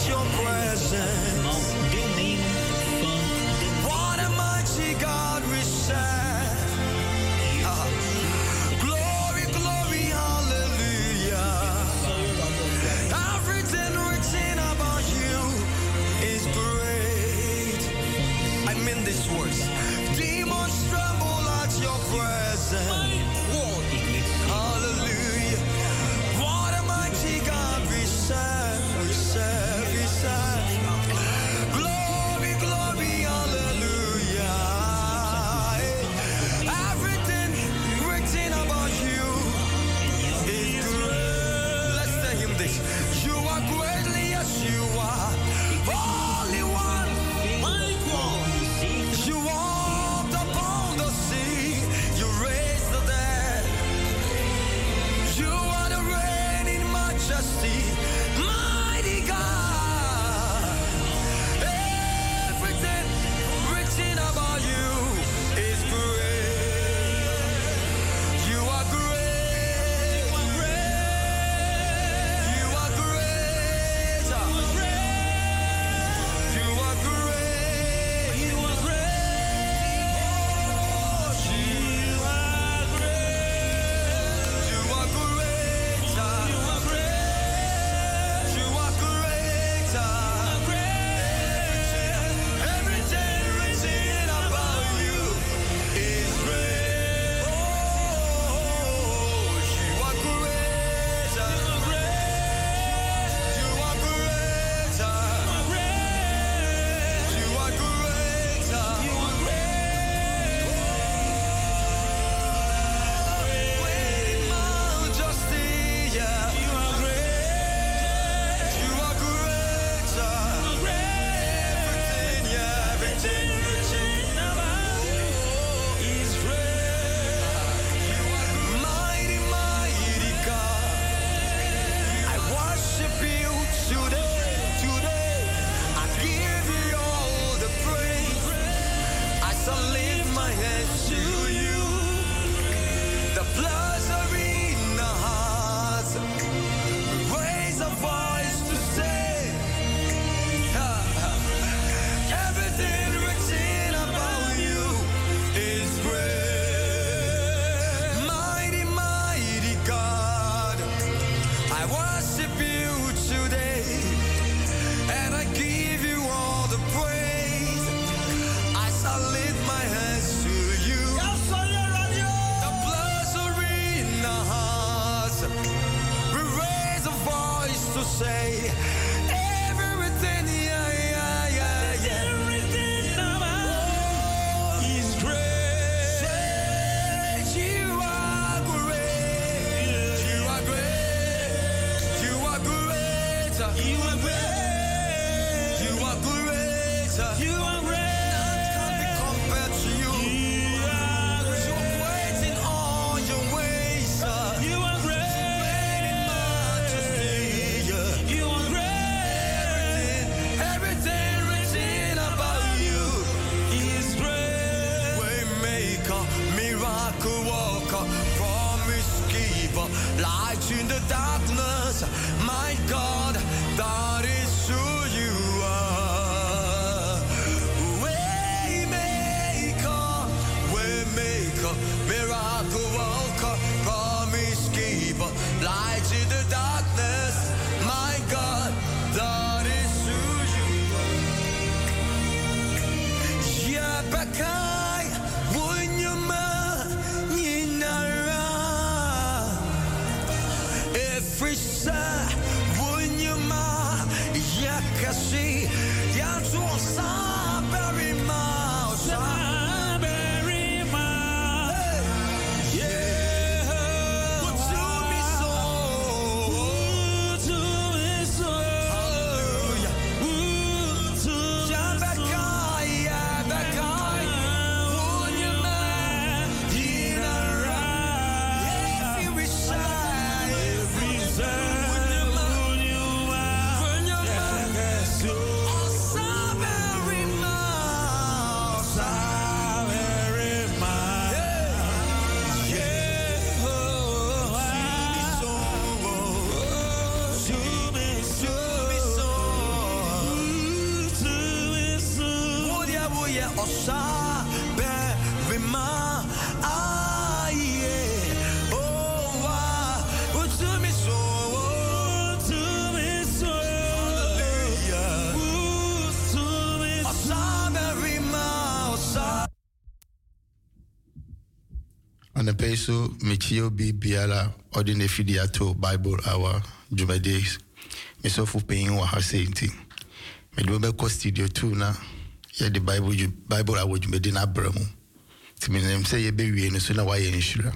your presence. What a mighty God we serve. Glory, glory, hallelujah. Everything written about you is great. I mean these words. Demons tremble at your presence. Hallelujah. What a mighty God we serve, we serve, we serve. Glory, glory, hallelujah. Everything written about you is great. Let's tell him this. You are greatly as you are. Holy One, mighty one. You walked upon the sea. You raised the dead. You are the reigning majesty, mighty God. Everything written about you is great. You are great. You are great. You are great. You are great. You are great. You are great. You are great. You are great. You are great. Everything written about you is great. You are great. You are great. You are great. You are great. You are great. Waiting majesty, yeah. You are great. You are great. Everything, yeah, everything written about you is great. You are mighty, mighty God. I worship you today, today. I give you all the praise. I shall lift my hands to you. The pleasure in the heart. Raise a voice to say, everything written about you is great. Mighty, mighty God. I worship you today, and I give you all the praise. I shall lift my hands to you. The pleasure in the heart. We raise a voice to say, everything, yeah, yeah, yeah, yeah. Everything about is great. Say, you are great. You are great. You are great. You are great. You are great. You are great. None can be compared to you. You are great in all your ways. You are great in majesty. You are great. Everything written about you is great. Waymaker, miracle worker, promise keeper, light in the darkness. My God, that is who you are. Waymaker, waymaker, miracle worker, promise keeper, light in the darkness. My God, that is who you are. Yabakai, Wunyama, Yinara. Every side, Wunyama, Yakashi, Yantu, Sabarima, Sabarima. Yeah, to me so, to me so. Hallelujah. To Yabakai, Yabakai, Wunyama, Yinara. Every side, Wunyama, Wunyama, Wunyama. osa berima aye oh wa to me so hallelujah to me osa berima osa on the peso Michio B Biala ordinary fidiato Bible hour Jumadays me so for paying what I say me do be ko studio 2 na ya the Bible hour Jumade na bramu ti me nem say ye be wie no so na wa ye nshura.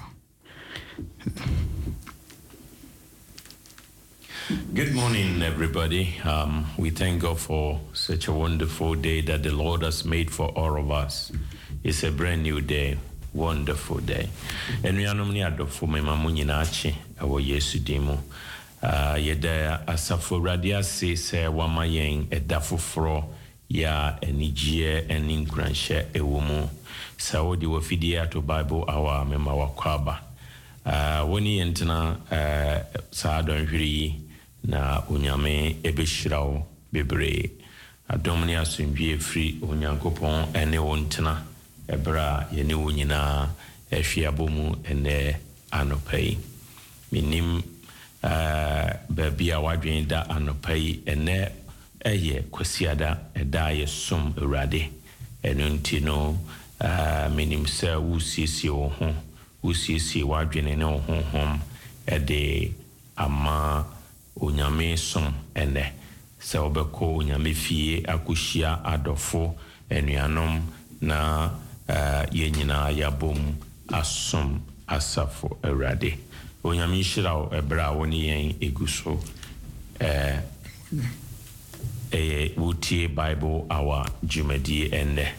Good morning, everybody. We thank God for such a wonderful day that the Lord has made for all of us. It's a brand new day, wonderful day. And we are normally at the Fume Mamuninachi, our Yesu Demo. Yeda Asafo Radia says, Wamayeng, a dafufro, ya, enijie, and inkranshe, a woman. Saudi wafidia to Bible, our mema wakwaba. Woni entena, Saadon Hiri. Na unyame ebeshirawo bebre adomni asumdwe free onyankopon ene wontena ebra yene wonyina ehwiabomu ene anopai minim babia wadwen da anopai ene eye kwasiada eda ye som urade eno ntino minim se wusisi wo ho wusisi wadwen ne wo honhom ede ama Onyame som ene se obeko onyame fie akohia adofo enuanom na yenyina yabom asom asafo awrade onyame hirawo ebra woni yen eguso wutie Bible hour Jumadi ene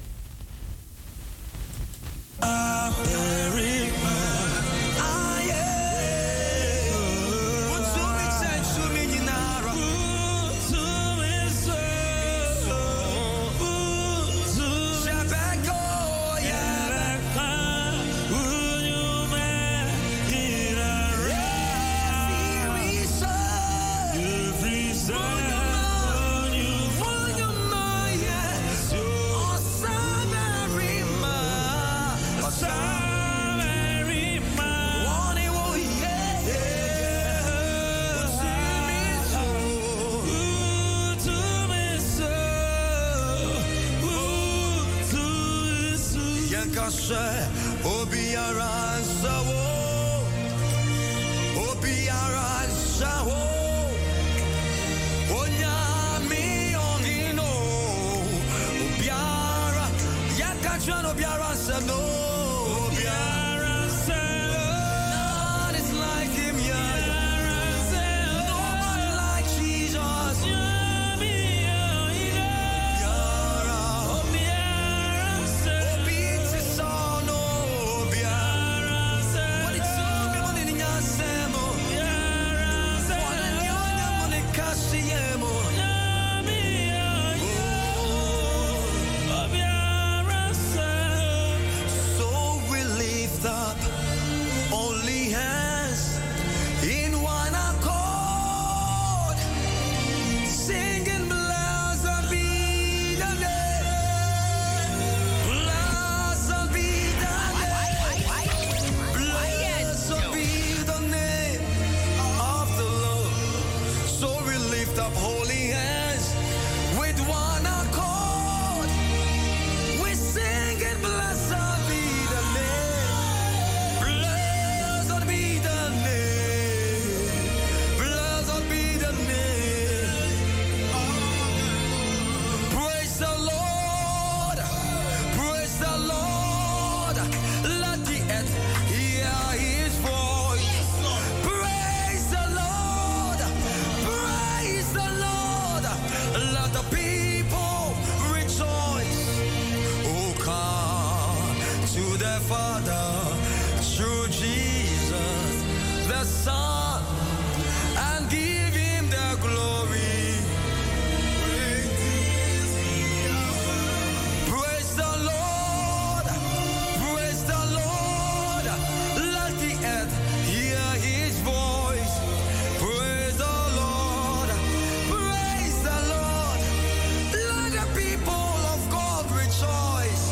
Choice.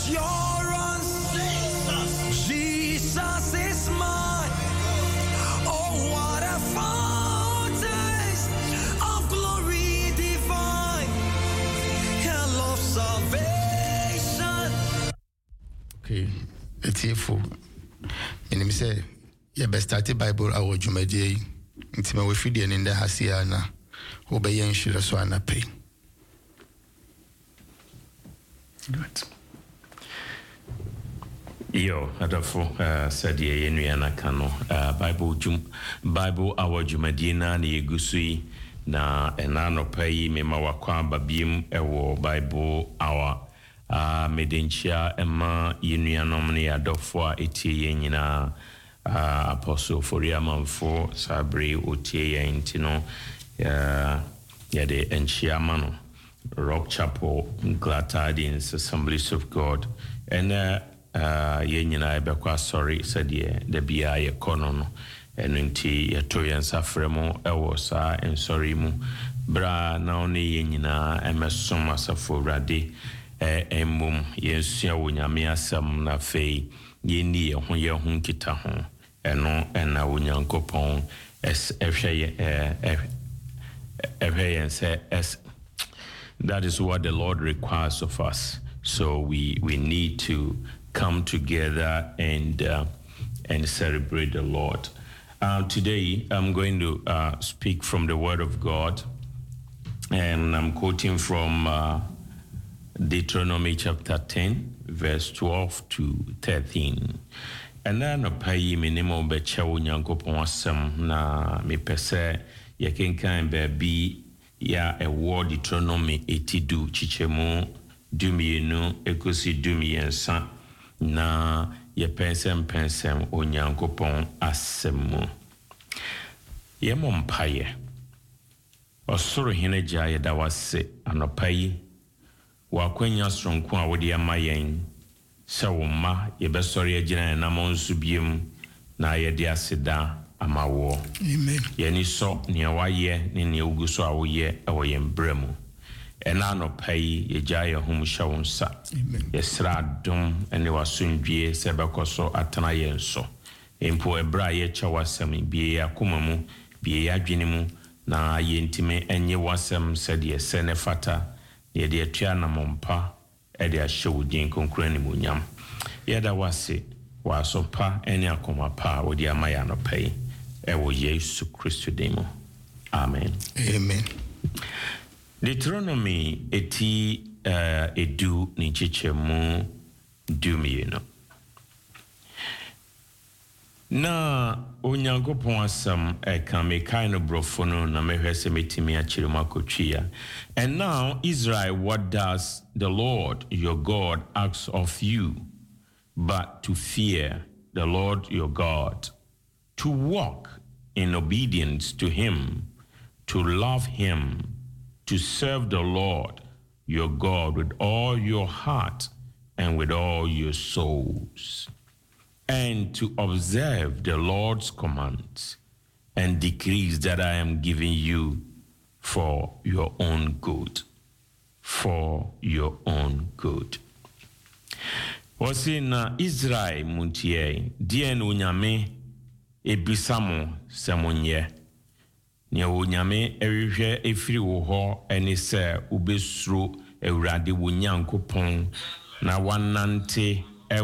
assurance. Jesus is mine. Oh, what a fountain of glory divine. Hell of salvation. Okay, it's here for. And me say, you best start the Bible our Jumadi. It's my wife in the Hasiana. Obey and she so an pay. Good. Yo, adafo said ye nuana kano Bible our Jumadina ni egusui na enano pay me mawakwa babiem ewo Bible our medenchia ema yenuanom ne adofo a etie ye nyina Apostle Foriamanfo Sabre otie ye ntino yade enchia no Rock Chapel Glatadins Assemblies of God and yenyina ebekwa sorry said ye the bia ye kono no eno nti ye to yen safremo ewo sa en sorry mu bra na oni yenyina emesom asafo rade emmum yensua wonyame asam na fei yeni ye ho nkita ho eno ena wonyankopon that is what the Lord requires of us. So we need to come together and celebrate the Lord. Today I'm going to speak from the Word of God, and I'm quoting from Deuteronomy chapter 10, verse 12 to 13. And then a pay minimum becha unyankopon asem na me pese yekenkan baby ya a word Deuteronomy 82 chichemu dumienu ekosi dumiensa na ye pensem onyankopon asem ye mompaye osoro hene gya ye da wase anopai wa kwanya sonko a wode amayen se wo ma ye besori agina na monsu biem na ye de aseda amawo. Amen. Yeni so ne waye ne ne uguso a woye ewoye mbremu ena no pai ye jaye hom shawonsa. Amen. Yesra dom ene wasundwie se bekoso atana yenso empo ebra ye chawasam bie yakoma mu bie yadwene mu na yentime enye wasam se de sene fata ye de atua na mompa e de ahewudin konkrani munyam yeda wase wasopa ene akoma pa wodi amaya no pai ewo Yesu Kristo demo. Amen. Amen. Deuteronomy eti edu ni chichemu dumieno. Na onyankopon asam kame kind brofono na mehwese metimi achirimakotwia. And now Israel, what does the Lord your God ask of you but to fear the Lord your God, to walk in obedience to him, to love him, to serve the Lord your God with all your heart and with all your souls, and to observe the Lord's commands and decrees that I am giving you for your own good. For your own good. Wasi na Israel muntie dien unyame ebisamo semonye ne unyame ehwe efiri wo ho eni se ubesuro ewrade wonyankopon na wanante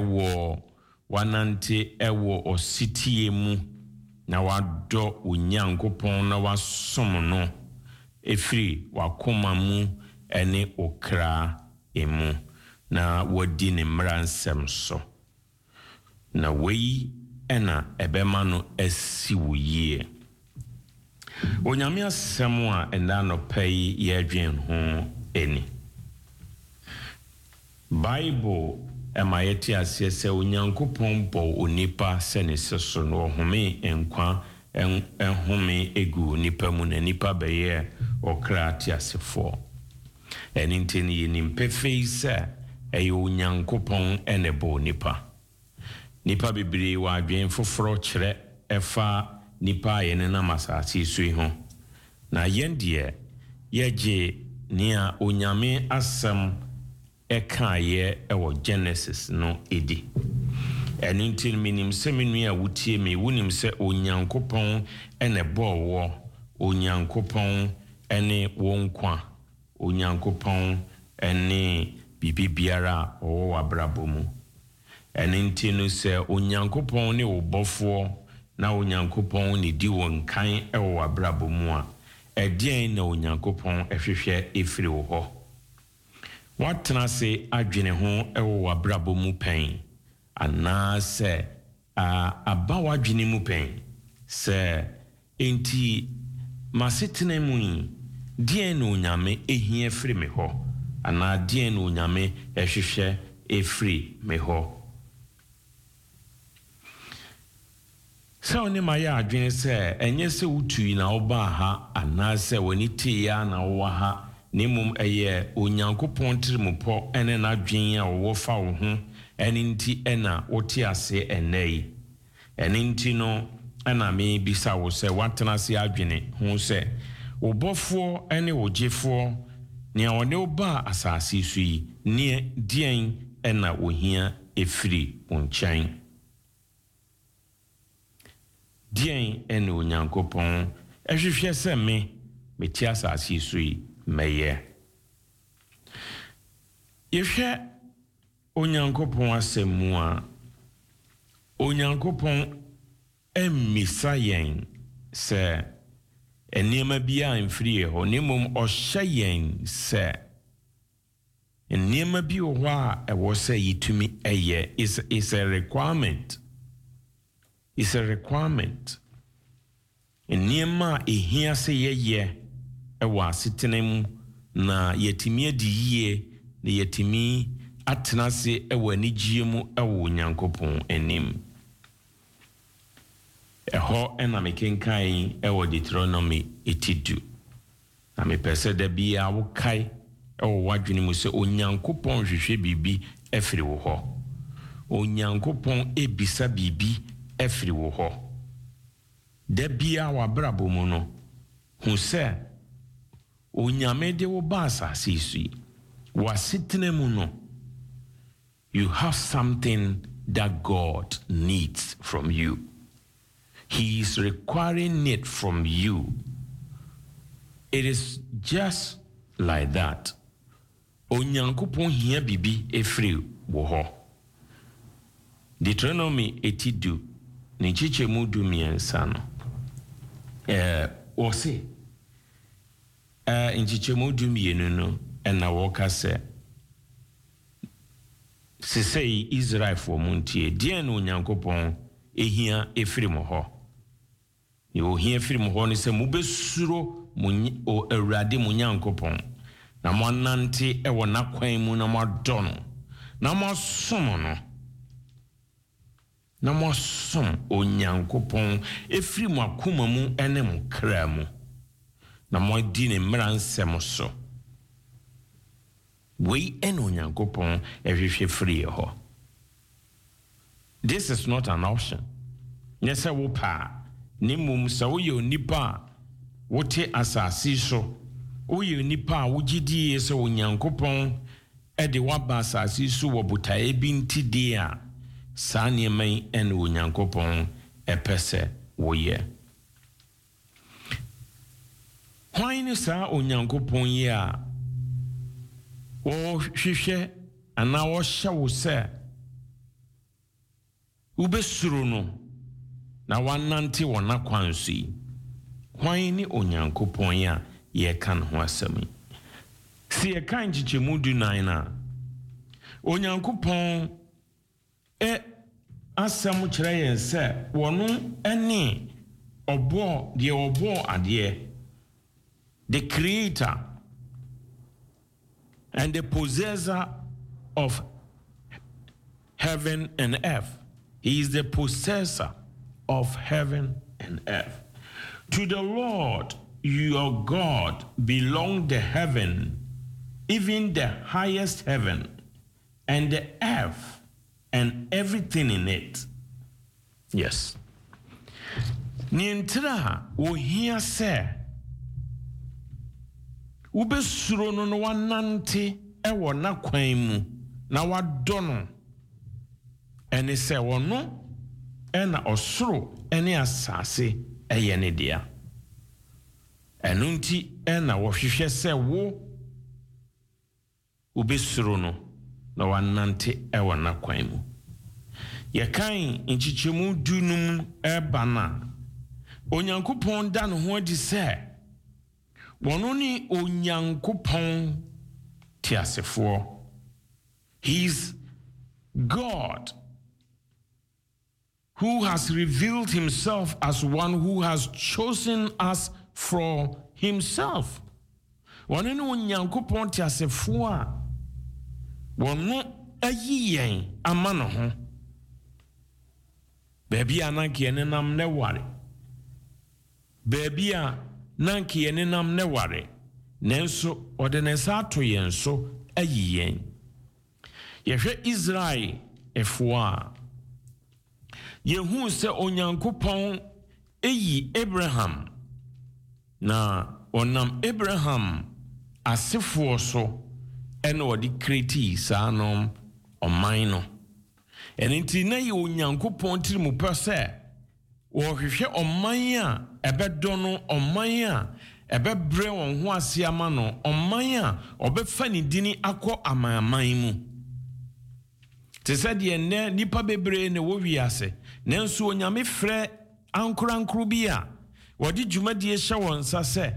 ewo ositie mu na wado unyankopon na wasom no efiri wakoma mu ene okra emu na wadi ne mransem so na wei ena ebema no asi woyie onyame asem a enda no pai ye adwen ho eni Bible emayeti asese onyankopon bo onipa sene seso no home enkwa enhome egu nipa mu na nipa beye okra ti asefo eninteni yenimpe feisa eyo onyankopon enebo nipa bibiri wa adwen foforo kire efa nipa yene na masasi sui ho na yendie yeje nia onyame asem ɛka ye ɛwɔ Genesis no edi. Ɛno nti minim sɛ menu a wotie me wonim sɛ Onyankopɔn ɛne bɔwɔ Onyankopɔn ɛne wonkwa Onyankopɔn ɛne bibibiara ɔwɔ wabrabɔ mu. Ɛno nti no sɛ Onyankopɔn ne wobɔfoɔ na Onyankopɔn ne di wɔn kan ɛwɔ wabrabɔ mu a ɛdeɛn na Onyankopɔn ɛhwehwɛ efiri wo hɔ. Watena se adwene ho ɛwɔ wabrabɔ mu pɛn anaasɛ aba wadwene mu pɛn sɛ enti masetena mu yi deɛn na Onyame ehia firi me hɔ anaa deɛn na Onyame ɛhwehwɛ efiri me hɔ. Sɛ one ma yɛ adwene sɛ ɛnyɛ sɛ wotui na woba ha anaasɛ w'ani tee ya na wowɔ ha na mmom ɛyɛ Onyankopɔn tirimupɔ ɛne n'adwene a wɔwɔ fa wo ho ɛne nti ɛna wote ase ɛnnɛ yi. Ɛne nti no ɛna mebisa wo sɛ watena ase adwene ho sɛ wo bɔfoɔ ɛne wo gyefoɔ nea ɔne wo ba asase so yi ne deɛn ɛna ohia efiri wo nkyɛn. Deɛn ɛne Onyankopɔn ɛhwehwɛ sɛ meti asase so yi mɛyɛ. Yɛhwɛ Onyankopɔn asɛm mu a Onyankopɔn ɛmmisa yɛn sɛ nneɛma bi a mfiri yɛ hɔ ne mmom ɔhyɛ yɛn sɛ nneɛma bi wɔ hɔ a ɛwɔ sɛ yɛtumi ɛyɛ is a requirement. It's a requirement. Nneɛma a ehia sɛ yɛyɛ ɛwɔ asetena mu na yɛtumi adi yie na yɛtumi atena se ɛwɔ anigye mu ɛwɔ Onyankopɔn anim. Ɛhɔ ɛna mekenkan ɛwɔ Deuteronomy 82. Na mepɛ sɛ da bia wokae ɛwɔ wadwene mu sɛ Onyankopɔn hwehwɛ biribi ɛfiri wo hɔ. Onyankopɔn ebisa biribi ɛfiri wo hɔ. Da bia wabrabɔ mu no hu sɛ Onyame de wo ba asase so yi wasetena mu no you have something that God needs from you. He is requiring it from you. It is just like that. Onyankopɔn hia bibi efiri wo hɔ. Deuteronomy 82 ne chichemu du miensa no. Ose nchichemu du mienu no ɛna wɔka sɛ sesei Israel for muntie deɛ na Onyankopɔn ehia efiri mo hɔ. Ne ohia efiri mo hɔ ne sɛ mobesuro mo Awurade mo Nyankopɔn na mo anante ɛwɔ n'akwan mu na mo adɔ no na mo asom no na mo asom Onyankopɔn efiri mo akoma mu ɛne mo kra mu na mo di ne mmara nsɛm so. Wei ɛne Onyankopɔn ɛhwehwɛ firi hɔ. This is not an option. Nyɛ sɛ wo pa ne mmom sɛ woyɛ onipa a wote asase so woyɛ onipa a wogyedie sɛ Onyankopɔn ɛde waba asase so wɔ botaeɛ bi nti deɛ a saa nneɛma yi ɛne Onyankopɔn ɛpɛ sɛ woyɛ. Hwan ne saa Onyankopɔn yi a wɔhwehwɛ anaa wɔhyɛ wo sɛ wobɛsuro no na wanante wɔ n'akwan so yi? Hwan ne Onyankopɔn yi a yɛka ne ho asɛm yi? Si yɛka nkyekyɛmu 19 a Onyankopɔn asɛm kyerɛ yɛn sɛ wɔno ɛne ɔbɔ deɛ ɔbɔ adeɛ, the creator and the possessor of heaven and earth. He is the possessor of heaven and earth. To the Lord your God belong the heaven, even the highest heaven, and the earth and everything in it. Yes. Nientra wo hia se ubesuro no wanante ewo na kwan mu na wadɔ no ɛne sɛ wɔno ɛna ɔsoro ɛne asase ɛyɛ ne dea ɛno nti ɛna wɔhwehwɛ sɛ wo obesuro no na wanante ɛwɔ na kwan mu yɛkan nkyikyɛmu dunum ɛba na onyankopɔn da no ho adi sɛ wɔno ne onyankopɔn tiasefoɔ. He is God who has revealed himself as one who has chosen us for himself. Wɔno ne onyankopɔn tiasefoɔ a wɔno ayi yɛn ama no ho. Baabi a nanka yɛne nam ne ware. Baabi a nanka yɛne nam ne ware. Nanso ɔde ne nsa ato yɛn so ayi yɛn. Yɛhwɛ Israel efoɔ a yehu sɛ onyankopɔn eyi Abraham na ɔnam Abraham asefoɔ so ɛna ɔde kreti saa no ɔman no. Ɛno nti na yɛ onyankopɔn tirimu pɛ sɛ wɔhwehwɛ ɔman a ɛbɛdɔ no, ɔman a ɛbɛbrɛ wɔn ho ase ama no, ɔman a ɔbɛfa ne dini akɔ aman mu. Te sɛ deɛ nnɛ nipa bebree na wɔ wiase nanso onyame frɛ ankorankoro bi a wɔde dwumadie hyɛ wɔn nsa sɛ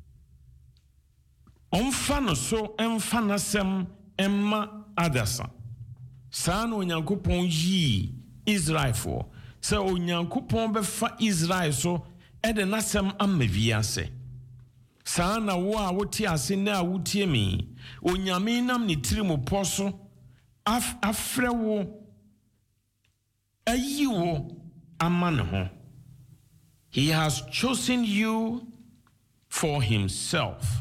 ɔmfa no so ɛmfa n'asɛm ɛmma adasa. Saa na onyankopɔn yi Israelfoɔ sɛ onyankopɔn bɛfa Israel so ɛde n'asɛm ama wiase. Saa na wo a wote ase na a wotie me onyame nam ne tirimu pɔ so afrɛ wo ayi wo ama ne ho. He has chosen you for himself.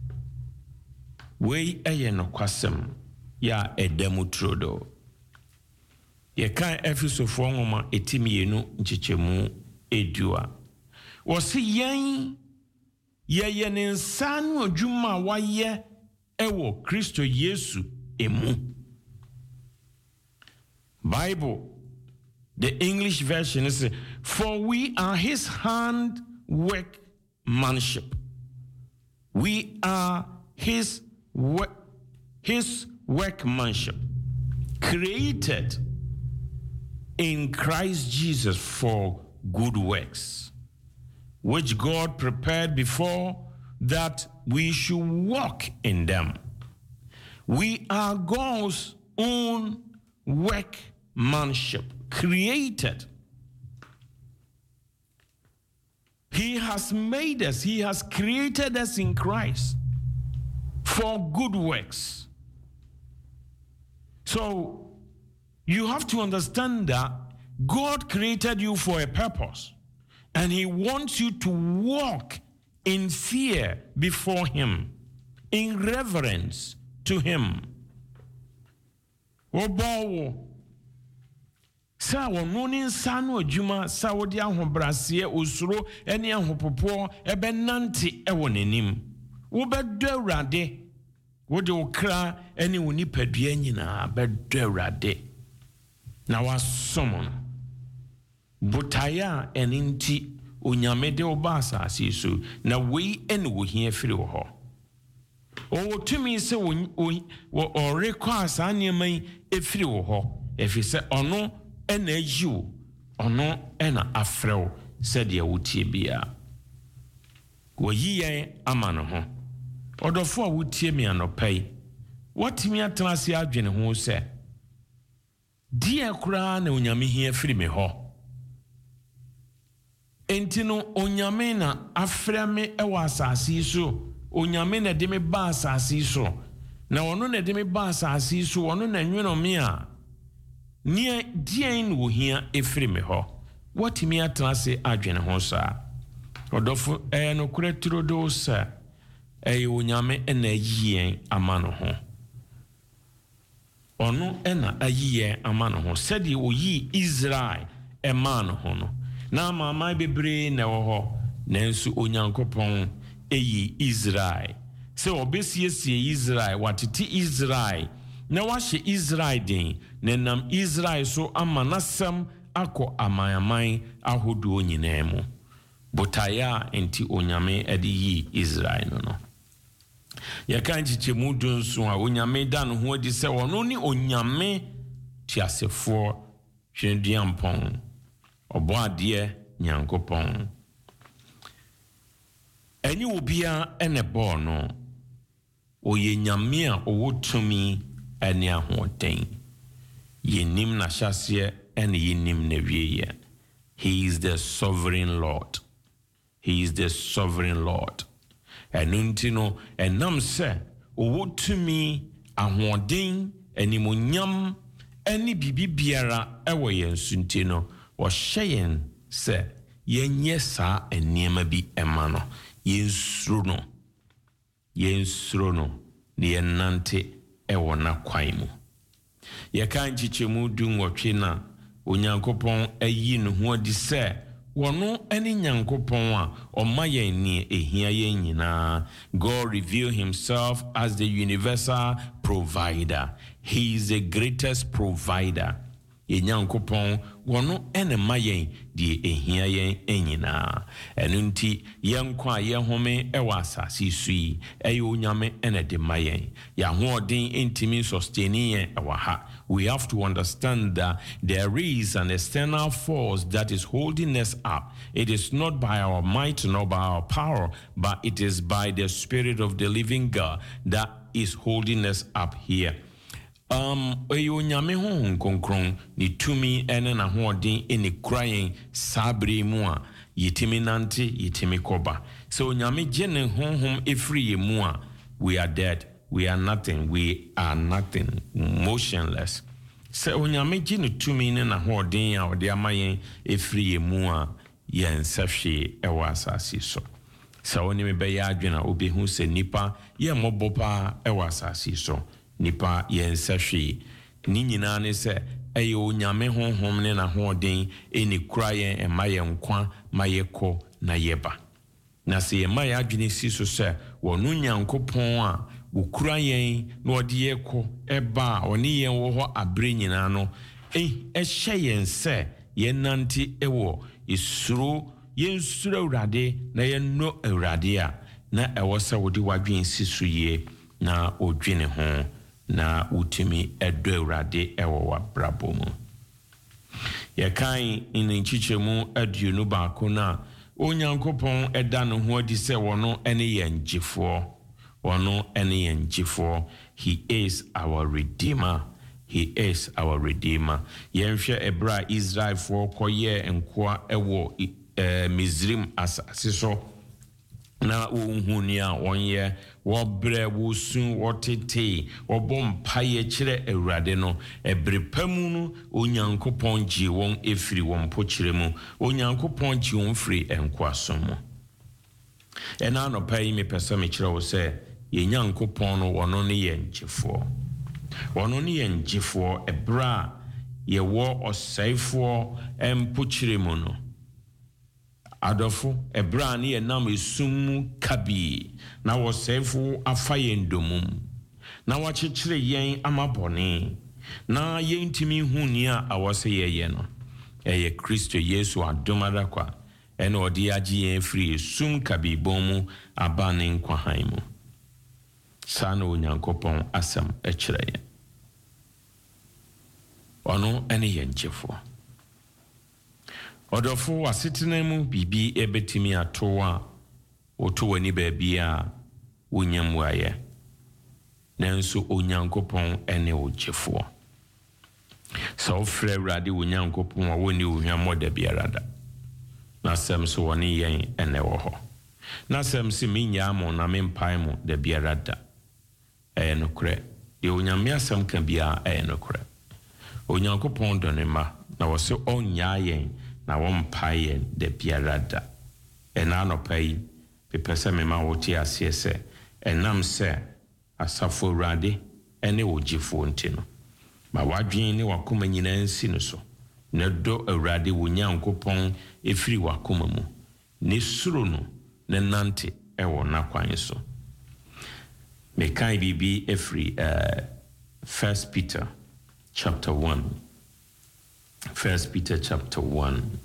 Wei ɛyɛ nokwasɛm ya ɛdamu trodo. Yɛkan Efesofoɔ nwoma etimienu nkyekyɛmu edua. Wɔsi yɛn yɛyɛ ne nsa no adwuma a wayɛ ɛwɔ Kristo Yesu emu. Bible, the English version is, for we are his handworkmanship. We are his workmanship, created in Christ Jesus for good works, which God prepared before that we should walk in them. We are God's own workmanship, created. He has made us, he has created us in Christ for good works. So you have to understand that God created you for a purpose, and he wants you to walk in fear before him, in reverence to him. Obawo sa wono ni nsa no adwuma sa wodi ahobrase osuro ene ahopopo ebenante ewo nanim wo bedo awrade wode okra ene woni padua nyina bedo awrade na wasom botaya eninti onyame de obasa asiso na wei ene wo hia firi wo ho o tumi se wo rekwa asa nneman efiri wo ho efi se ono ena ayiwo ono ena afrew se de wotie bia wo yiyen ama no ho odofo a wotie mi anopai watimi atrase adwene ho se die kura na onyame hia firi me ho enti no onyame na aframe ewa asase so onyame na de me ba asase so na ono na de me ba asase so ono na nweno me a nie dien wo hia efiri me ho watimi atrase adwene ho sa odofo no kura turodo sa onyame na yien ama no ho ono na ayie ama no ho sedi oyi Israel ema no ho no na mama bebre na wo ho nanso onyankopɔn eyi Israel se obesiesie Israel watete Israel na wahye Israel den na nam Israel so ama nasam akọ amayaman ahodo nyinaa mu botaya enti onyame ade yi Israel no ya kan chichemu dunso a onyame da no ho adi se wono ni onyame tiasefo hwenduampon obo ade nyankopon eni obia ene bo no oye nyame a owotumi ene ahoden yenim na hyase ene yenim na wieye. He is the sovereign Lord. He is the sovereign Lord. Enunti no enam se owotumi ahoden enimonyam eni bibibiara ewo yensunti no wo hyeyen se yenye sa eniema bi ema no yensuro no ne yenante ewo na kwan mu ye kan chichemu dunwotwe na onyankopon ayi no ho adi se wono eni nyankopon a omayen ni ehia yen nyina. God reveal himself as the universal provider. He is the greatest provider. Nyankopon wono ene mayen die ehia yen enyina. Enunti yenkwa yehome ewa asase sui eyo nyame ene de mayen ya hoodin intimi sustaining ewa ha. We have to understand that there is an external force that is holding us up. It is not by our might nor by our power, but it is by the Spirit of the living God that is holding us up here. Eyo nyame ho konkron ni tumi ene na hoodin ene crying sabre mu a yitimi nante yitimi koba. So nyame jene honhom efri mu a we are dead. We are nothing. We are nothing. Motionless. Se onyame gine tumi ne na hoden a ode amayen efri emu a yen sefhwe ewa asase so. Se oni me be ya adwena obehu se nipa ye mobopa ewa asase so. Nipa yen sefhwe ni nyina ne se eye onyame honhom ne na hoden eni kura yen emayen kwa mayeko na yeba. Na se emaye adwene si so se wonu nyankopon a ukura yen no ode ko eba oni yen wo ho abre nyina no ehye yen se yen nanti ewo isuro yen suro awrade na yen no awrade a na ewo se wodi wadwen sisuye na odwene ho na utimi edo awrade ewo wa brabo mu. Ye kan in chichemu aduonu ba ko na onyankopon eda no ho adi se wono ene yen gifo. Wono ene yen gifo. He is our redeemer. He is our redeemer. Yenhwe ebra Israel for koye enkoa ewo Mizrim asase so na unhunia wonye wobre wosun wotete wobompaye kire ewrade no ebrepamu no onyankopon ji won efiri won pochire mu onyankopon ji won firi enkoasom mu ena no pai me pesa me kire wo se ye nyankopon no wono ne ye ngifo wono ne ye ngifo ebra ye wo osaifo empochire mu no adofo ebra ne ye nam esum kabi na wo sefo afa yendomum na wachechire yen amabone na yentimi huni a awose ye no eye Kristo Yesu adomada kwa ene odi agi yen free esum kabi bomu abane nkwahan mu sana onyankopon asam echire yen ono ene yenchefo odofo asetena mu bibi ebetimi atoa oto wani baabia wonyam waye nanso onyankopon ene ogefo so frɛ awrade onyankopon a woni ohwammo da biarada na sem so woni yen ene wo ho na sem se minya mo na mempae mo da biarada nokre de onyame asem ka bia nokre onyankopon donema na wo se onya yen na wompae da biarada ena no pai pepese me ma wote ase se enam se asafo awrade ene ogifo ntino ma wadwen ne wakoma nyina nsi no so na do awrade wonyankopon efiri wakoma mu ne suro no ne nante ewo na kwan so Mekai bibi every 1 Peter chapter 1. 1 Peter chapter 1.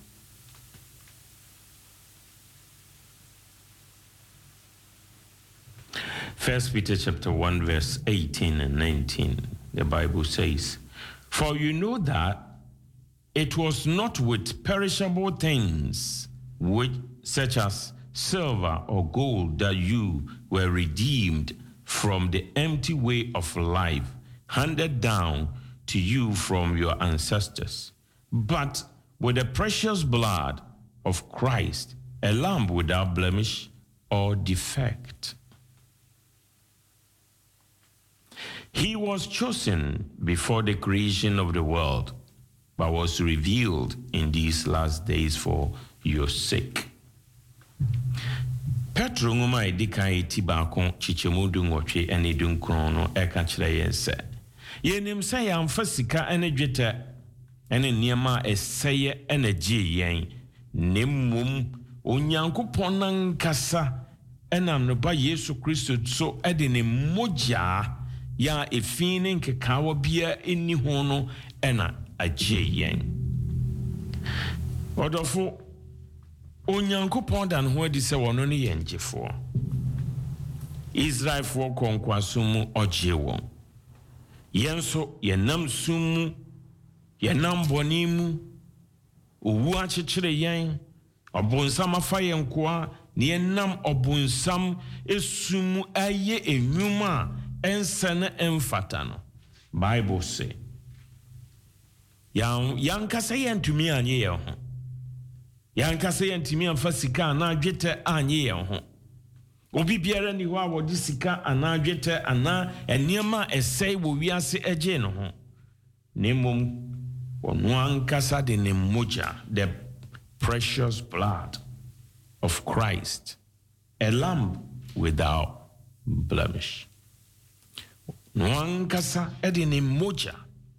First Peter chapter 1 verse 18 and 19. The Bible says, "For you know that it was not with perishable things, such as silver or gold, that you were redeemed from the empty way of life handed down to you from your ancestors, but with the precious blood of Christ, a lamb without blemish or defect. He was chosen before the creation of the world, but was revealed in these last days for your sake." Petro ngoma edika eti baako chichemu du nwotwe ene du nkron no eka kire yense. Yenim se yamfa sika ene dwete ene niema eseye ene gye yen. Nemmom Onyankopon nankasa enam no ba Yesu Kristo so ede ne mogya ya efine nkekawa bia eni ho no ena agye yen. Odofo Onyankopon dan ho adi se wono ne yenjefo. Israel fo konkwasomu ogye won. Yenso yenam sumu yenam bonimu owu akyekere yen obonsam afa yenkoa ne yenam obonsam esumu aye enwuma ensene emfata no. Bible say yankasa yentumi anye ye ho. Yankasa yentumi amfa sika na adwete anye ye ho. Obi biara ni ho a wodi sika ana adwete ana eniema esei wo wiase eje no ho. Nemom ono ankasa de ne moja, the precious blood of Christ, a lamb without blemish. No ankasa de ne moja.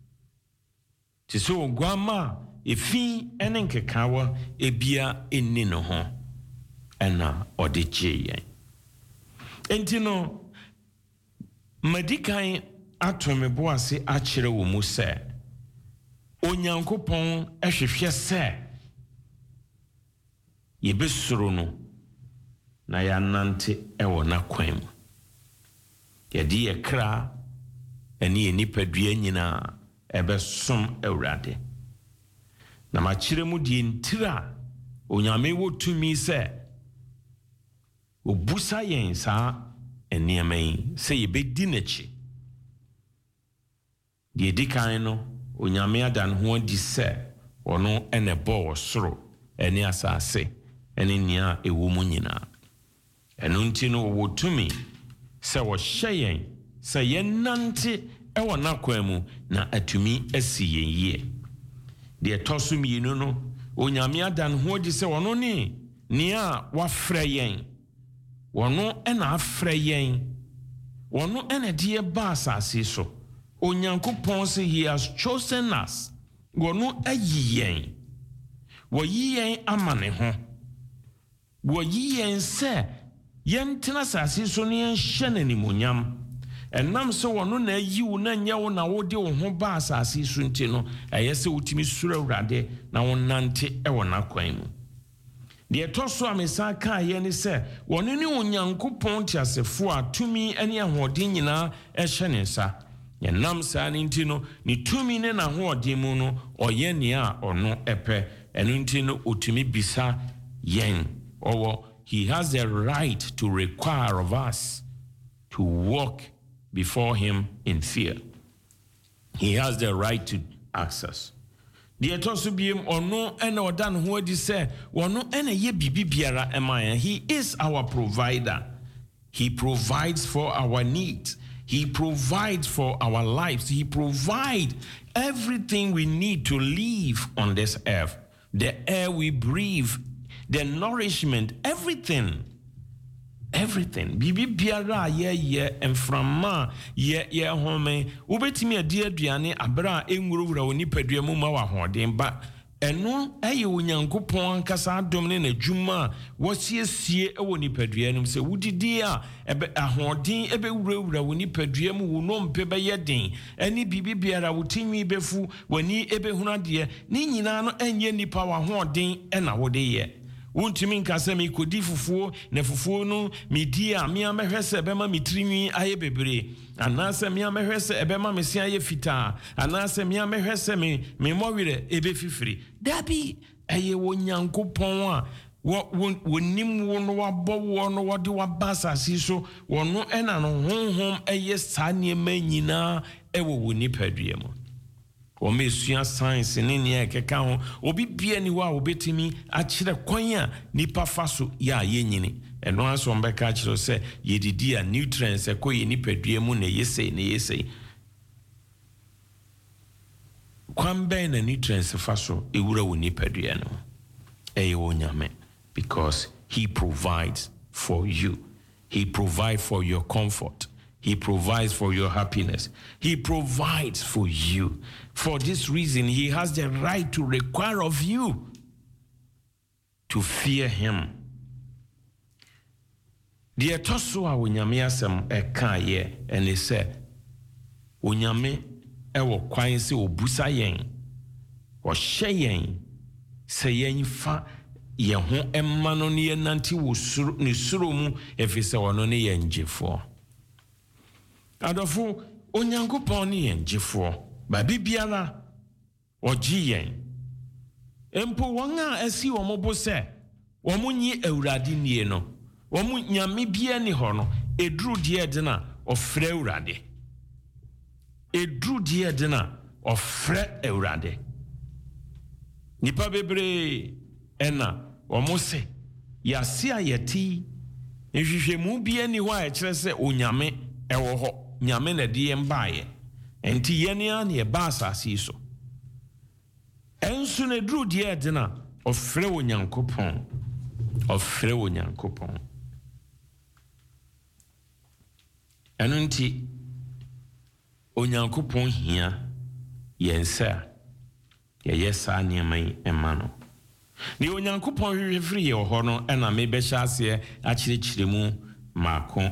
Tiso gwama efi ene nkekawa ebia enni no ho ena odegye yen. Enti no madikan atomebo ase akyere wo mu se Onyankopon ehwehwe se yebesoro no na ya nante ewo na kwan mu. Yedi ekra eni enipadua nyina ebesom Awurade. Na makyere mu die ntira Onyame wo tumi se obusa yen sa eniema yi se yebedi nachi. Die dikan no Onyame adan ho di se ono ene bo soro eni asase eni nia ewo mu nyina. Eno nti no wo tumi se wo hyeyen se yenante ewo nakwan mu na atumi asi yenye. De tosum yinu no Onyame adan ho di se ono ni nia wafrɛ yen. Wono ena afrɛ yen. Wono ena die ba asase so. Onyankopon say he has chosen us. Wono ayi yen. Wo yi yen amane ho. Wo yi yen se yen tena asase so ne yen hye n'animonyam. Enam se wono na ayi wo na nya wo na wo de wo ho ba asase so nti no ayese wotimi sura Awurade na wo nante e wo na kwan mu. De toso amesa ka ye ne se wono ne Onyankopon tiasefo a tumi ene ahoden nyina e hye ne nsa. Yenam sa ni nti no ni tumi ne na ahoden mu no oye ne a ono epe eno nti no otumi bisa yen owo. He has the right to require of us to walk before him in fear. He has the right to access. The etosu biem ono ene odan ho adi se wono ene ye bibi biara emaye. He is our provider. He provides for our needs. He provides for our lives. He provides everything we need to live on this earth. The air we breathe, the nourishment, everything. Everything. Bibi biara ye enframa ye home. Ubetimi adi aduane abra enwurawura oni padua mu ma wa hoden ba Eno aye onyankopon ankasa adom ne n'adwuma wɔsiesie ɛwɔ nipadua no sɛ wodidi a ebe ahoɔden ebe wurawura wo nipadua mu wo nompe bɛyɛ den ɛne bibi biara wo tinwi befu wani ebe hunade ne nyinaa no enye nipa wa ahoɔden ɛna wode yɛ wontumi nka sɛ mekodi fufuo na fufuo no medi a mea mɛhwɛ sɛ ɛbɛma me tirinwi ayɛ bebree anaasɛ mea mɛhwɛ sɛ ɛbɛma me se ayɛ fitaa anaasɛ mea mɛhwɛ sɛ me mmɔwerɛ ɛbɛfifiri dabi ɛyɛ wɔ nyankopɔn a wɔnim wo no wabɔ wo no wɔde waba asase so wɔno ɛna no honhom ɛyɛ saa nneɛma nyinaa ɛwɔ wɔ nipadua mu Omesua science ne ne keka ho obi bia ni wa obetimi akyere kwan a nipa fa so ya yenyini eno aso mbeka akyere se yedidi a nutrients ekoye nipadua mu na yesei kwan ben na nutrients fa so ewura wo nipadua no eyo nyame because he provides for you, he provides for your comfort, he provides for your happiness. He provides for you. For this reason, he has the right to require of you to fear him. The etoso a onyame asem eka ye and he said, onyame ewo kwan se obusa yen, o hye yen, se yen fa ye ho emma no ne nanti wo suro ne suro mu efise wono ne yen jefo. Adofo onyankopon ne yen jefo ba bibiara oji yen empo won a asi wo mo bo se wo mo nyi awurade nie no wo mo nyame bia ni ho no edru de de na ofre awurade edru de de na ofre awurade nipa bebre ena wo mo se yase ayeti ehwehwemu bia ni ho a kire se onyame ewo ho nyame na de mbaye enti yene a ne ba asase so ensu na dru de de na ofre onyankopon enunti onyankopon hia yensa yesa ne mai emano ni onyankopon hwehwefiri ye ho no ena me be hyase a kyerɛkyerɛmu maako.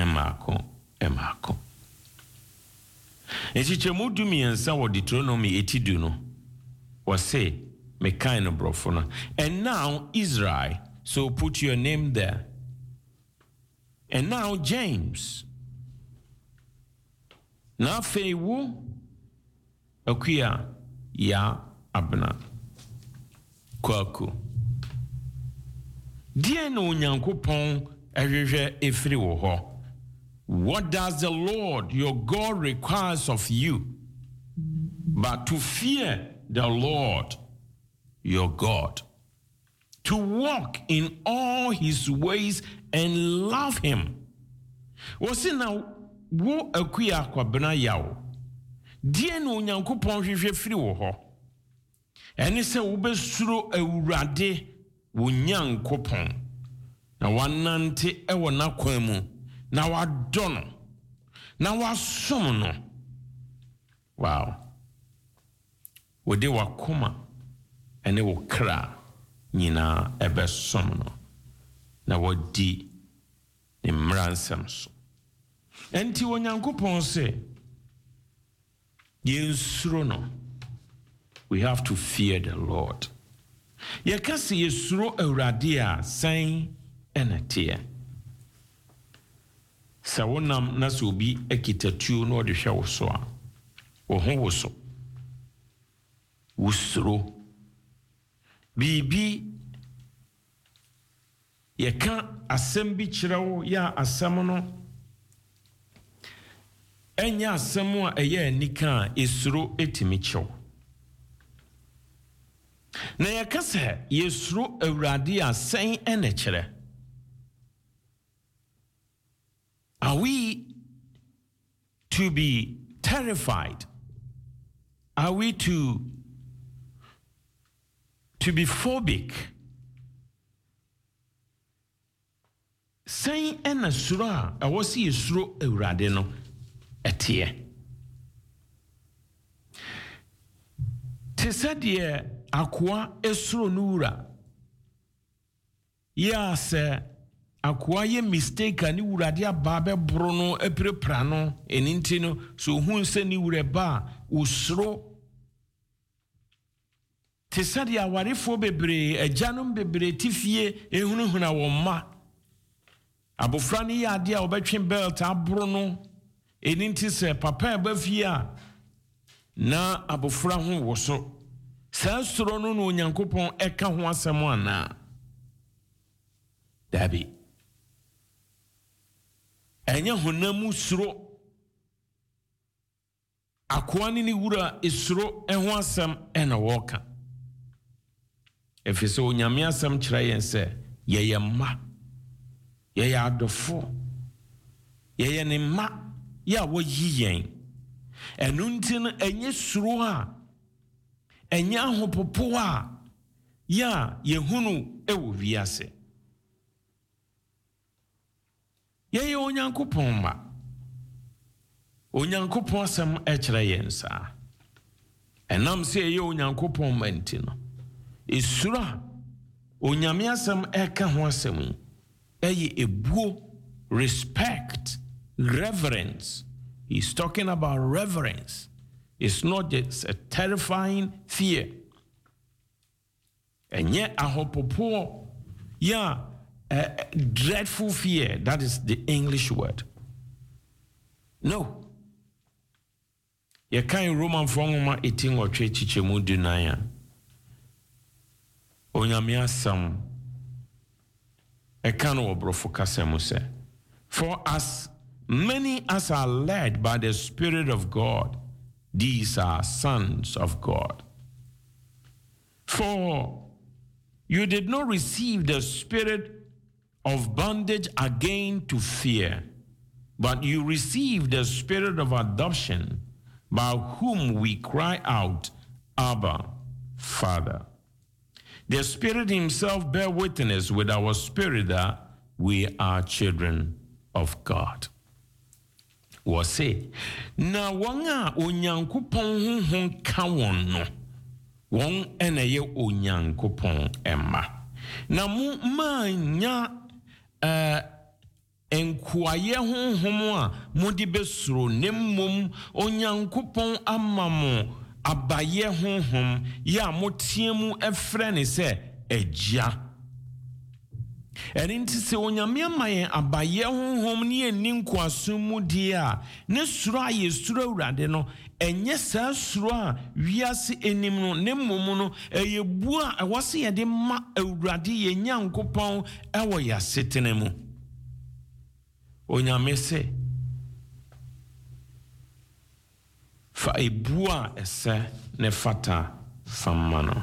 Echichemu dumiensa wo Deuteronomy 82 no was say me kind of brofo. And now Israel, so put your name there. And now James. Na fewu akuya ya abna kwaku. Die no nyankopon ehwehwe efiri wo ho. What does the Lord your God requires of you? But to fear the Lord your God, to walk in all his ways and love him. Wasi na wo akuya kwabena yawo. Die no nyankopon hwehwe firi wo ho. Eni se wo besuro awurade wo nyankopon. Na wanante ewo na kwan mu. Na wadono. Na wasom no. Wow. Wode wakoma ene wo kra nyina ebe som no. Na wodi ne mransam so. Enti onyankopon se yensuro no. We have to fear the Lord. Yekase yesuro awurade a san enatie. Sawonam na sobi ekitatuo no de hwe wo so a wo ho wo so wusuro bibi yeka asem bi kirewo ya asem no enya asem a eye anika esuro etimi kyew na yeka se yesuro awurade asen ene kire. Are we to be terrified? Are we to be phobic? Saying ena sura a wasi yesuro awurade no etie. Te sɛ deɛ akoa esuro nura ya se akoa ye mistake ani wurade aba be bro no epirepra no eninti no so hu se ni wure ba usro tesadi awarefo bebre ajanum bebre tifie ehunuhuna wo ma abofra ni ya ade a obetwe belt abro no eninti se papa ba fie a na abofra ho wo so sa soro no no Nyankopon eka ho asem ana dabi enya honamu suro akoa ni wura esuro eho asem ena woka efise onyame asem kira yen se ye ma ye adofo ye ne ma ya wo yiyen enunti no enye suro a enya hopopo a ya yehunu ewo wiase ye onyankopon ma onyankopon asem ekira yen sa enam se ye onyankopon ma ntino esura onyame asem eka ho asem eye ebuo respect reverence. He's talking about reverence. It's not just a terrifying fear. And yet ahopopo a dreadful fear. That is the English word. No. You can't Roman Fongoma eating or chichemu dunaya. Onyamia sam ekano obrofokasemu se. For as many as are led by the Spirit of God, these are sons of God. For you did not receive the spirit of bondage again to fear, but you received the spirit of adoption, by whom we cry out, Abba, Father. The Spirit himself bear witness with our spirit that we are children of God. Wose na wanga onyankopon honhon ka won no won eneye onyankopon emma na mu manya enkuaye honhom a mudi besuro nemmom onyankopon amamo abaye honhom ya motiemu efre ne se agya. Erinti se onyame amaye abaye honhom ne eni nkwaso mu dia ne suro aye suro awurade no enye sa suro a wiase enim no ne mmom no eyebu a ewose ye de ma awurade ye nyankopon ewo ya setene mu. Onyame se fa ebu a ese ne fata famano.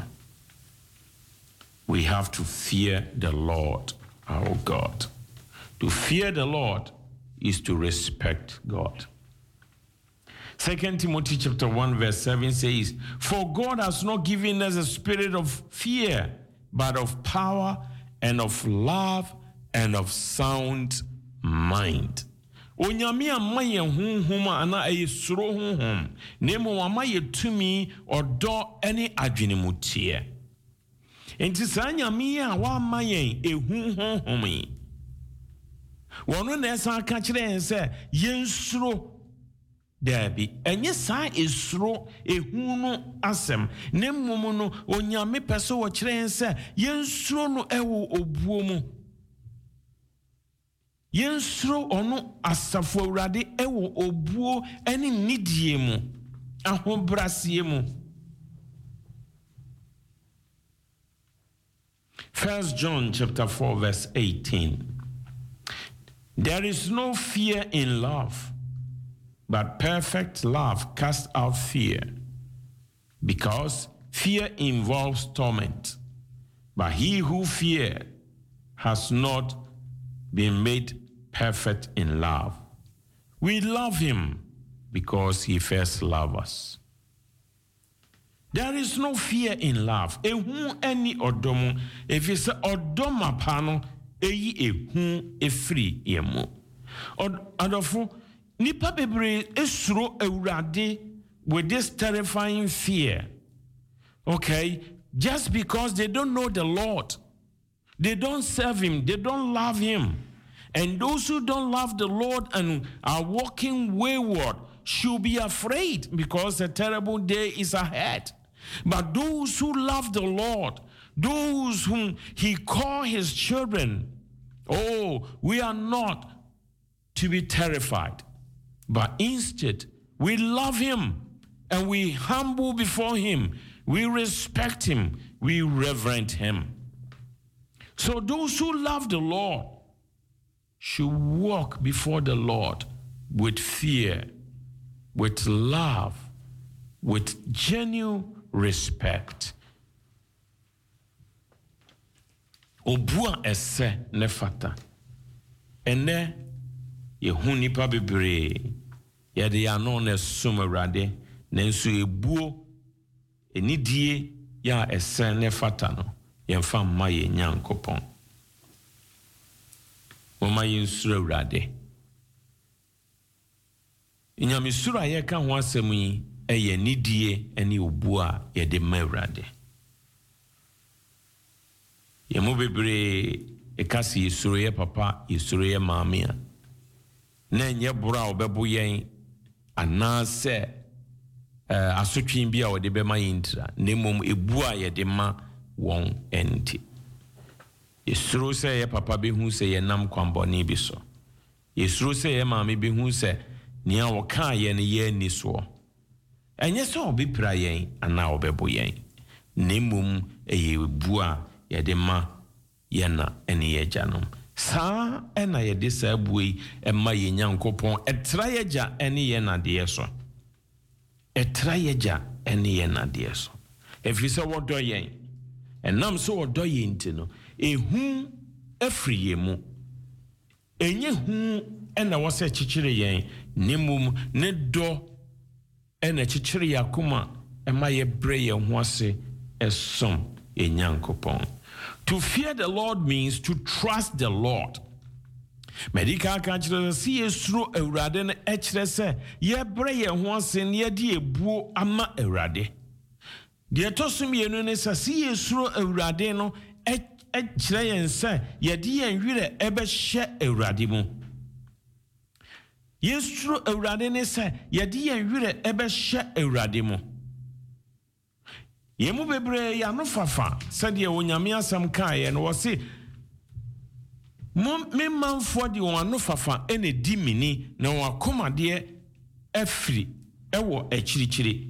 We have to fear the Lord our God. To fear the Lord is to respect God. 2 Timothy chapter 1 verse 7 says, for God has not given us a spirit of fear, but of power and of love and of sound mind. Onyame amaye honhom ana ayesuro honhom nemo amaye tumi odo ene adwenemutie. Enti saa nyame a wa amaye ehu honhom wono na esa ka kire se yensuro dabi enye saa esuro ehu no asem ne mmom no onyame pese wo kire se yensuro no ewo obuo mu yensuro ono asafo awurade ewo obuo ene nidie mu ahobrasie mu. 1 John chapter 4 verse 18. There is no fear in love, but perfect love casts out fear, because fear involves torment. But he who fears has not been made perfect in love. We love him because he first loved us. There is no fear in love. Ehu any odomu. If it's odoma pano, eyi ehu efri yemu. Adofo nipa bebre esuro ewurade with this terrifying fear. Okay, just because they don't know the Lord. They don't serve him. They don't love him. And those who don't love the Lord and are walking wayward should be afraid because a terrible day is ahead. But those who love the Lord, those whom he called his children, we are not to be terrified. But instead, we love him and we humble before him. We respect him. We reverence him. So those who love the Lord should walk before the Lord with fear, with love, with genuine respect. Obua ese ne fata. Ene yehu nipa bebree yede ya no ne som Awurade nanso ebuo enidie ya ese ne fata no yemfa mma ye Nyankopɔn. Mama yensuro Awurade. Nyamesuro a yɛka ho asɛm yi ɛyɛ nidie ɛne obuo a yɛde ma Awurade. Yɛmo bebree ɛkasi yɛsuro yɛ papa, yɛsuro yɛ maame a na ɛnyɛ boro a ɔbɛbo yɛn anaasɛ asotwe bi a ɔde bɛma yɛn ntira na mmom ebu a yɛde ma wɔn ɛnti. Yɛsuro sɛ yɛ papa bɛhu sɛ yɛnam kwanbɔne bi so. Yɛsuro sɛ yɛ maame bɛhu sɛ nea wɔkaa yɛn yɛ ani soɔ. Ɛnyɛ sɛ ɔbɛpira yɛn anaa ɔbɛbo yɛn. Na mmom ɛyɛ ebu a yɛde ma yɛna ɛne yɛgyanom. Saa ɛna yɛde saa buo yi ɛma yɛn Nyankopɔn ɛtra yɛgya ɛne yɛn adeɛ so. Ɛtra yɛgya ɛne yɛn adeɛ so. Ɛfiri sɛ wɔdɔ yɛn. Ɛnam sɛ wɔdɔ yɛn nti no ehu afiri yɛn mu. Enye hu ɛna wɔsɛ kyekyere yɛn. Ne mmom ne dɔ ɛna kyekyere yɛn akoma ɛma yɛbrɛ yɛn ho ase ɛsom yɛn Nyankopɔn. To fear the Lord means to trust the Lord. Medical kankyere si yesuro Awurade no ɛkyerɛ sɛ yɛbrɛ yɛn ho ase na yɛde ebuo ama Awurade. Deɛ ɛtɔ mmienu ne sɛ si yesuro Awurade no ɛkyerɛ yɛn sɛ yɛde yɛn werɛ ɛbɛhyɛ Awurade mu. Yesuro Awurade ne sɛ yɛde yɛn werɛ ɛbɛhyɛ Awurade mu. Yemu bebree ya no fafa sɛdeɛ onyame asɛm kaeɛ no wɔse me manfoɔ de wɔn ano fafa ɛna di mini na wɔn akomadeɛ afiri ɛwɔ akyirikyiri.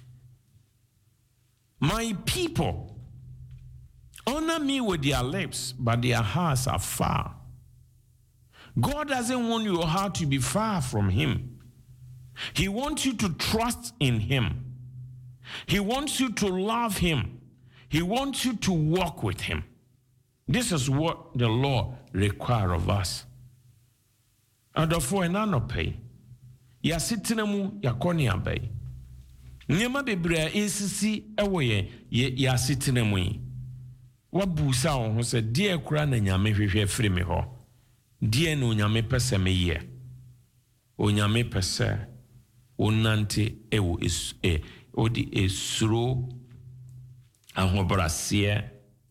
My people honor me with their lips, but their hearts are far. God doesn't want your heart to be far from him. He wants you to trust in him. He wants you to love him. He wants you to walk with him. This is what the law requires of us. Adofo enanope. Ya sitena mu yakoni abai. Nyema bebre esisi ewo ya sitena mu yi. Wabusa wo ho se die kura na nyame hwehwe firi me ho. Die no nyame pese me ye. Onyame pese onante ewo odi esuro ahobrasie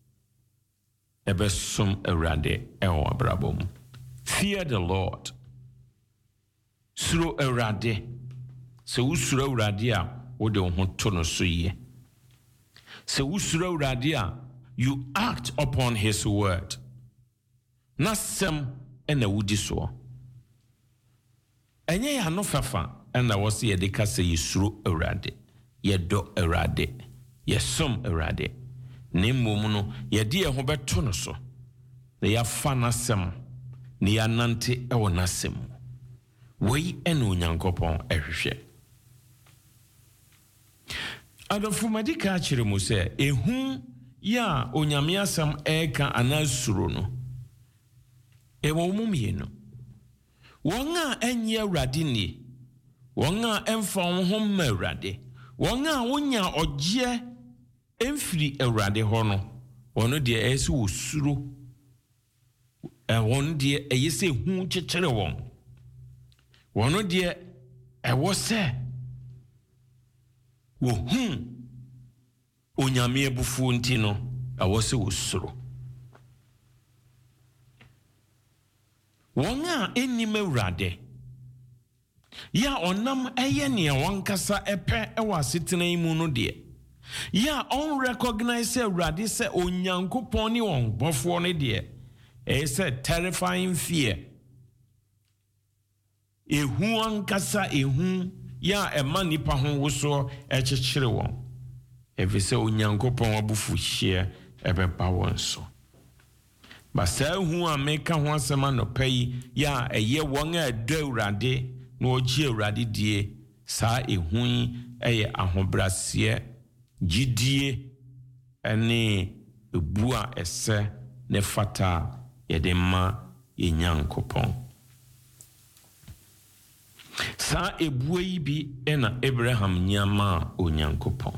ebesom Awurade ewo abrabom. Fear the Lord. Suro Awurade. Se usuro Awurade a wode wo ho to no so ye. Se usuro Awurade a you act upon his word. Na sem ena wudi so. Enye ya no fafa ena wose ye de ka se yesuro Awurade. Yedo Awurade. Yesom Awurade. Ne mmom no yede ye ho beto no so. Na ya fa na sem. Ne ya nante ewo na sem. Wei ena Onyankopɔn ehwehwe. Adolfo madika akire mu se ehu ya onyame asam eka anasuro no. Ewo mumie no. Wonga enye Awurade ni. Wonga emfa ho ma Awurade. Wonga wonya ogye emfiri Awurade ho no. Wono de esi wosuro. Wono de eyese hu kyekere won. Wono de ewo se wo hu onyame abufuo nti no ɛwɔ sɛ wosoro. Wɔn a ɛnnim Awurade ya ɔnam ɛyɛ nea wankasa ɛpɛ ɛwɔ asetena yi mu no deɛ ya ɔnrecognize Awurade sɛ onyankopɔn ne wɔn bɔfoɔ no deɛ ɛyɛ sɛ terrifying fear. Ehu ankasa ehu ya ɛma nipa ho wosoɔ ɛkyekyere wɔn. Ɛfiri sɛ onyankopɔn abufuhyeɛ ɛbɛba wɔn so. Basa ehu a meka ho asɛm anɔpa yi ya ɛyɛ wɔn a ɛdɔ Awurade na wɔgye Awurade die. Saa ehu yi ɛyɛ ahobraseɛ, gyidie ɛne ebu a ɛsɛ ne fata yɛde ma yɛn Nyankopɔn. Saa ebuo yi bi ɛna Abraham nyama onyankopɔn.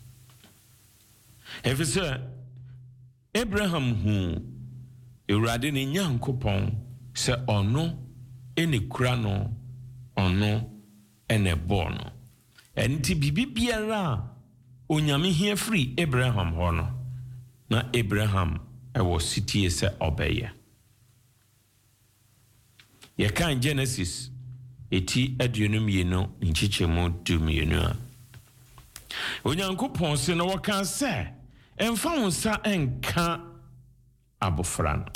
Ɛfiri sɛ Abraham hu Awurade ne Nyankopɔn sɛ ɔno ɛne kura no, ɔno ɛne bɔ no. Ɛnti bibi biara onyame hia firi Abraham hɔ no na Abraham ɛwɔ sitie sɛ ɔbɛyɛ. Yɛkan Genesis eti aduonum yeno nchichemu dumienu a onyankopɔn se na wɔka sɛ ɛmfa wo nsa ɛnka abofra no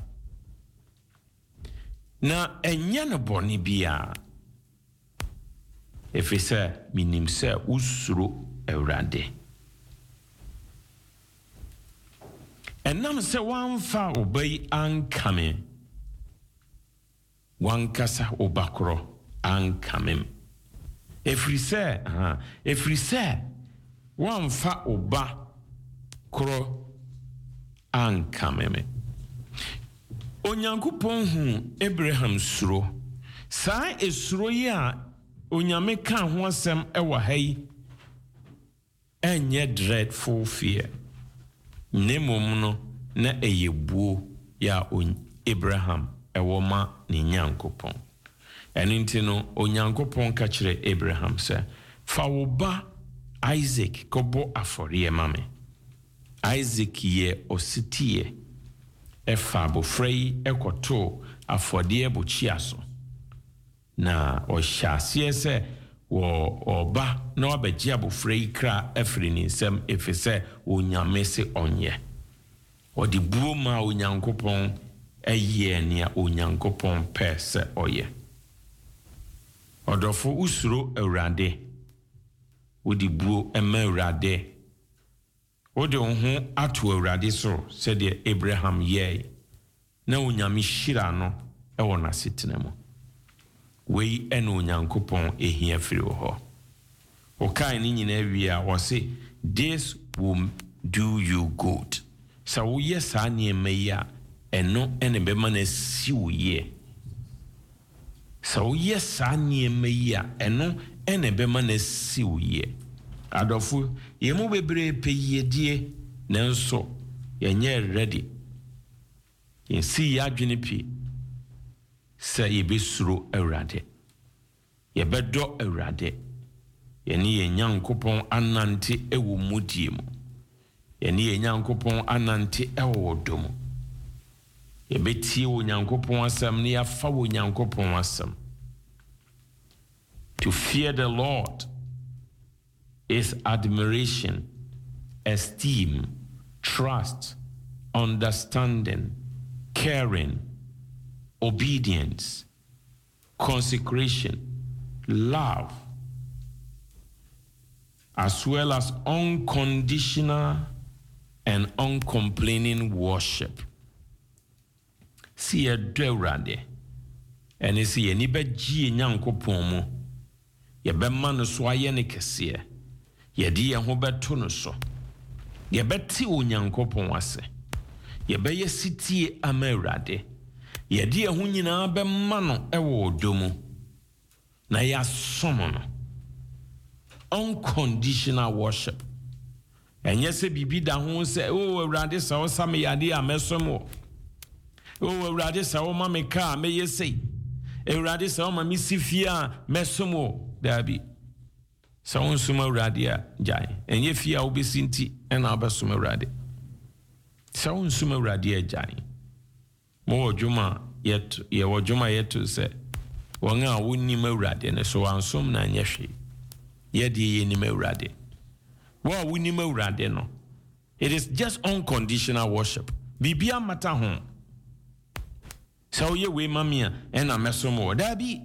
na ɛnyɛ no bɔne bia ɛfiri sɛ minim sɛ wosuro Awurade. Ɛnam sɛ wamfa ɔba yi ankame wankasa ɔbakorɔ ankamem. Ɛfiri sɛ wamfa ɔba korɔ ankameme. Onyankopɔn hu Abraham suro. Saa esuro yi a onyame ka ho asɛm ɛwɔ ha yi ɛnyɛ dreadful fear. Ne mom no na ɛyɛ buo ya Abraham ɛwɔ ma ne Nyankopɔn. Ɛno nti no onyankopɔn ka kyerɛ Abraham sɛ fa wo ba Isaac kɔbɔ afɔreɛ ma me. Isaac yɛ ɔsitiɛ ɛfa abofra yi ɛkɔtoo afɔdeɛ bokyia so. Na ɔhyɛ aseɛ sɛ ɔba na wabɛgye abofra yi kra afiri ne nsɛm ɛfiri sɛ onyame se ɔnyɛ. Ɔde buo ma onyankopɔn ɛyɛ nea onyankopɔn pɛ sɛ ɔyɛ. Ɔdɔfo usuro Awurade. Wodi buo ɛma Awurade. Wode wo ho ato Awurade so sɛdeɛ Abraham yɛe. Na onyame hyira no ɛwɔ n'asetena mu. Wei ɛna onyankopɔn ehia firi wo hɔ. Ɔkae ne nyinaa wie a wɔse this will do you good. Sɛ woyɛ saa nneɛma yi a ɛno ɛne bɛma no asi wo yie. Sɛ woyɛ saa nneɛma yi a ɛno ɛne bɛma no asi wo yie. Adɔfo yɛmu bebree pɛ yiedie nanso yɛnyɛ ready. Yɛnsi yɛadwene pi sɛ yɛbɛsuro Awurade. Yɛbɛdɔ Awurade. Yɛne yɛn Nyankopɔn anante ɛwɔ mudie mu. Yɛne yɛn Nyankopɔn anante ɛwɔ dɔ mu. Yɛbɛtie wɔ Nyankopɔn asɛm ne yɛafa wɔ Nyankopɔn asɛm. To fear the Lord is admiration, esteem, trust, understanding, caring, obedience, consecration, love, as well as unconditional and uncomplaining worship. See a Awurade, and you see any bedji Nyankopɔn mu. Ye bɛma no so ayɛ ne kɛseɛ. Yɛde yɛn ho bɛto no so. Yɛbɛte Onyankopɔn ase. Yɛbɛyɛ sitie ama Awurade. Yɛde yɛn ho nyinaa bɛma no ɛwɔ ɔdɔ mu. Na yɛasom no. Unconditional worship. Ɛnyɛ sɛ bibi da ho sɛ Awurade sɛ wo sa me yade a mɛsom wo. Awurade sɛ wo ma me ka a mɛyɛ sei. Awurade sɛ wo ma me si fie a mɛsom wo. Dabi. Sa won suma urade a jai. Enye fie a obesi nti na obesuma urade. Sa won suma urade a jai. Mo odwuma yet ye odwuma yeto se won a wonni ma urade ne so ansom na anye hwe. Ye de ye ni ma urade. Wo wonni ma urade no. It is just unconditional worship. Bibia mata ho. Sa ye we mamia na mesomo da bi.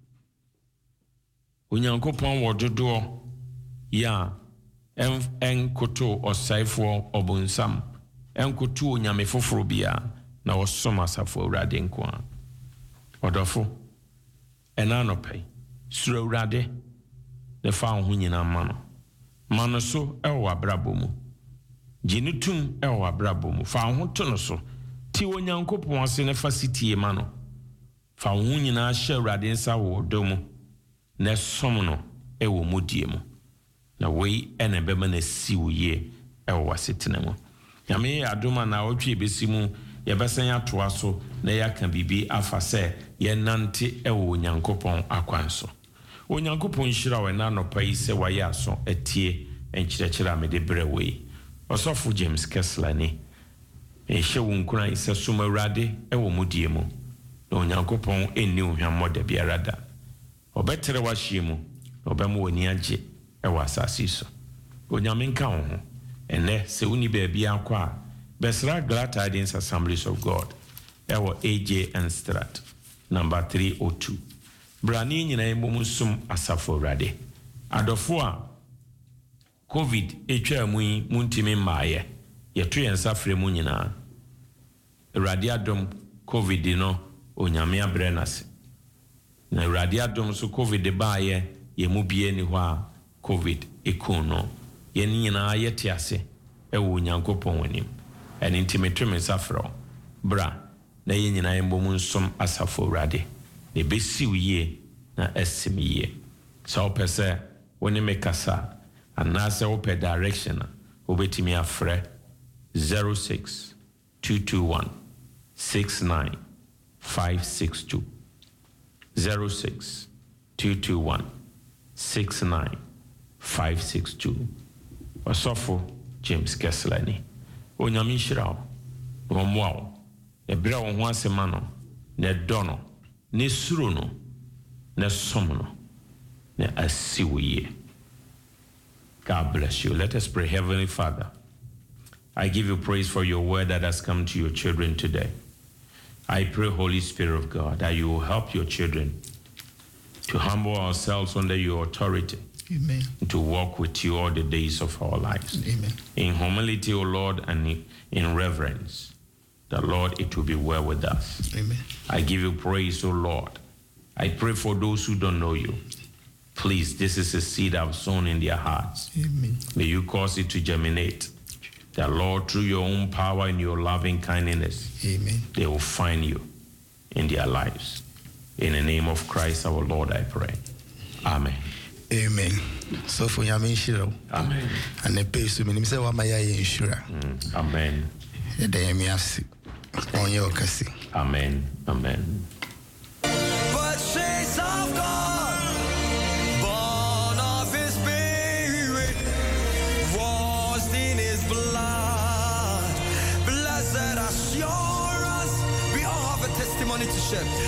Onyankopɔn wɔ dodoɔ ya enkoto ɔsaifo ɔbonsam enkoto onyame foforo bia na wɔsom asafo awurade nko a ɔdɔfo ɛna anɔpɛ suro awurade ne fa ho nyina ma no so ɛwɔ abrabɔ mu gye tum ɛwɔ abrabɔ mu fa ho to no so ti onyankopɔn ase ne fa sitie ma no fa ho nyina hyɛ awurade nsa wɔ dɔ mu na som no ewo modie mu na wei ene bema na siwuye ewo wasetena mu nyame adoma na otwe besi mu ye besan atoa so na yaka bibi afa se ye nante ewo onyankopon akwanso onyankopon hira we na nopa yi se waye aso etie enkyerɛkyerɛ amede brɛ wei osofo James Kessler ni ehye wo nkura ise soma awurade ewo modie mu na onyankopon enni ohwammo da biara da obetere wahye mu obemu woni agye ewa asase so onyame nka ho ene se uni baabi akwa besra Glad Tidings Assemblies of God ewa AJ and Strat number 302 brani nyina embom sum asafo awurade adofo a covid etwa mu yi muntimi maaye yeto yensa frɛ mu nyina awurade adom covid no onyame abrɛ nase na awurade adom so covid baaye ye mu bie ni hɔ a covid ekono ye nyina yete ase ewo onyankopɔn wanim ɛne ntimetwe safro bra na ye nyina embom nsom asafo awurade ne besiw ye na asim ye so pese woni mekasa anase ope direction obetimi afre 06 221 69 562 06 221 69 562 Osofo James Kessler ni onyame hira wo moa e bra wo ho asema no ne dono ne suro no ne som no ne asiwiye. God bless you. Let us pray. Heavenly Father, I give you praise for your word that has come to your children today. I pray, Holy Spirit of God, that you will help your children to humble ourselves under your authority. Amen. To walk with you all the days of our lives. Amen. In humility, O Lord, and in reverence, the Lord, it will be well with us. Amen. I give you praise, O Lord. I pray for those who don't know you. Please, this is a seed I've sown in their hearts. Amen. May you cause it to germinate. That, Lord, through your own power and your loving kindness, Amen. they will find you in their lives. In the name of Christ our Lord, I pray. Amen. Amen. So for Yamin Shiro. Amen. And the pace me say wa maya inshura. Amen. The day me asi. On your kasi. Amen. Amen. Purchase of God, born of his spirit, washed in his blood. Blessed assurance, we all have a testimony to share.